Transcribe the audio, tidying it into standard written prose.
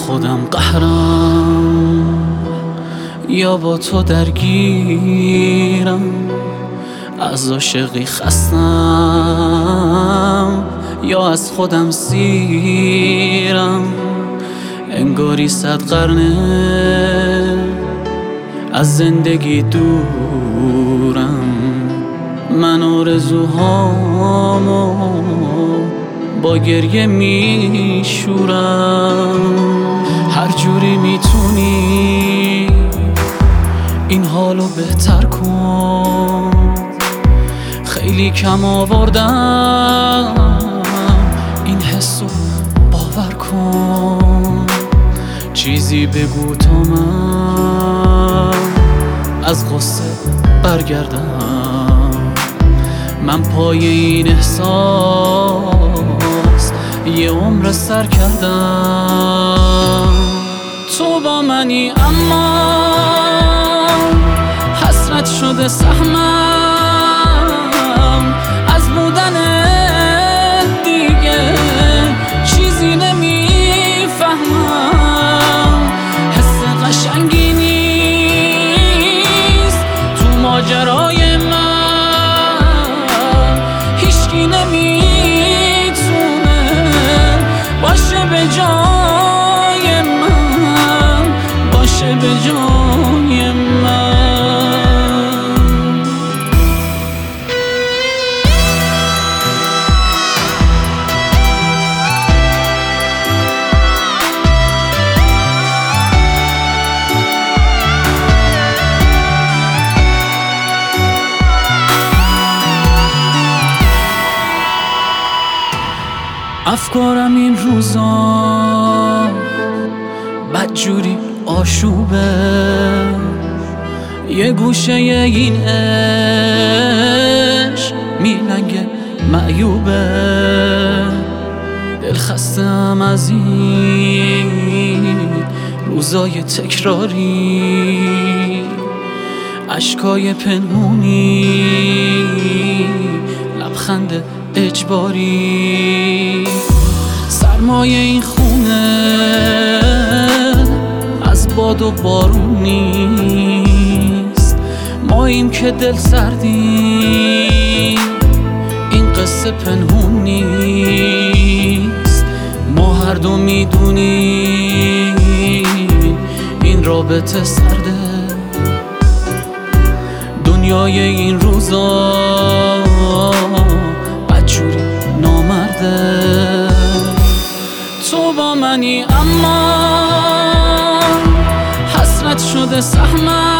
خودم قهرم یا با تو درگیرم، از عاشقی خستم یا از خودم سیرم. انگاری 100 قرنه از زندگی دورم، من آرزوهامو با گریه میشورم. هر جوری میتونی این حالو بهتر کن، خیلی کم آوردم این حسو باور کن. چیزی بگو تا من از غصه برگردم، من پای این احساس یه عمر سر کردم. تو با منی اما حسرت شده سهمم، از بودن دیگه چیزی نمیفهمم. حس قشنگی نیست تو ماجرای من، هیچکی نمیتونه باشه به جای من، باشه به جای من. افکارم این روزا بدجوری آشوبه، یه گوشه این عشق میلنگه معیوبه. دل خستم از این روزای تکراری، اشکای پنهونی، لبخند اجباری. سرمایه این خونه از باد و بارون نیست، ماییم که دل سردیم، این قصه پنهون نیست. ما هر دو میدونیم این رابطه سرده، دنیای این روزا بدجوری نامرده. تو با منی اما حسرت شده سهمم،